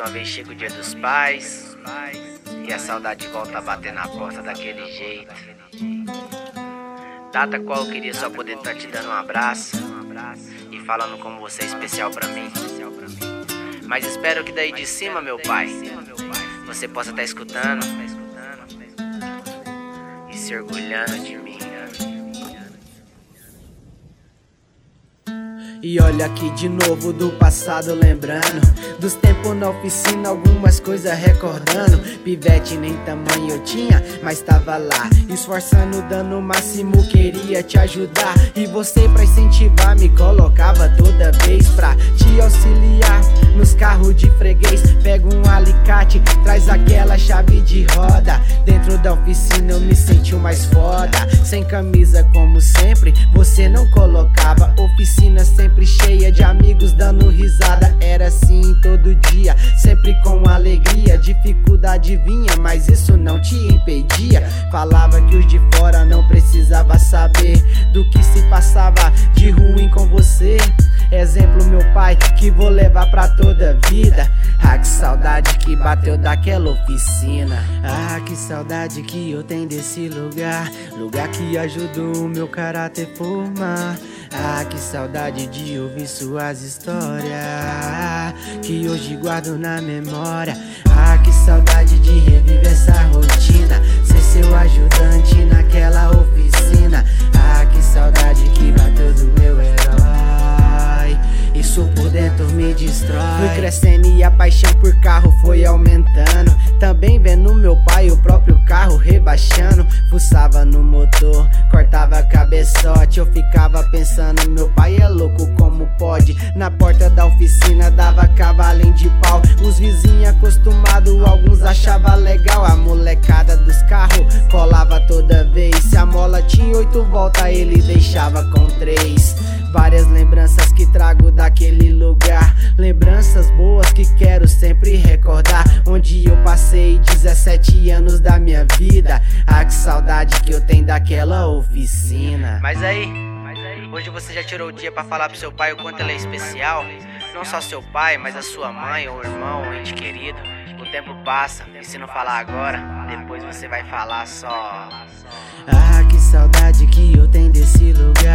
uma vez chega o dia dos pais e a saudade volta a bater na porta daquele jeito. Data qual eu queria só poder estar te dando um abraço e falando como você é especial pra mim. Mas espero que daí de cima, meu pai, você possa estar escutando e se orgulhando de mim. E olha aqui de novo do passado lembrando dos tempos na oficina, algumas coisas recordando. Pivete nem tamanho eu tinha, mas tava lá esforçando, dando o máximo, queria te ajudar. E você pra incentivar me colocava toda vez pra te auxiliar nos carros de freguês. Pega um alicate, traz aquela chave de roda. Dentro da oficina eu me senti o mais foda. Sem camisa como sempre, você não colocava. Oficina sempre cheia de amigos dando risada. Era assim todo dia, sempre com alegria. Dificuldade vinha, mas isso não te impedia. Falava que os de fora não precisava saber do que se passava de ruim com você. Exemplo, meu pai, que vou levar pra toda a vida. Ah, que saudade que bateu daquela oficina. Ah, que saudade que eu tenho desse lugar. Lugar que ajudou o meu caráter formar. Ah, que saudade de ouvir suas histórias, que hoje guardo na memória. Ah, que saudade de reviver essa rotina, ser seu ajudante naquela oficina. Ah, que saudade que bateu do meu herói, isso por dentro me destrói. Fui crescendo e a paixão por carro foi aumentando. Também vendo meu pai o próprio carro rebaixando. Fuçava no motor, cortava cabeçote. Eu ficava pensando, meu pai é louco, como pode? Na porta da oficina dava cavalinho de pau. Os vizinhos acostumados, alguns achavam legal. A molecada dos carros colava toda vez. Se a mola tinha 8 voltas, ele deixava com 3. Várias lembranças que trago daquele lugar, lembranças boas que quero sempre recordar. Onde eu passei 17 anos da minha vida. Ah, que saudade que eu tenho daquela oficina. Mas aí, hoje você já tirou o dia pra falar pro seu pai o quanto ele é especial? Não só seu pai, mas a sua mãe, ou irmão, ou ente querido. O tempo passa, e se não falar agora, depois você vai falar só. Ah, que saudade que eu tenho desse lugar.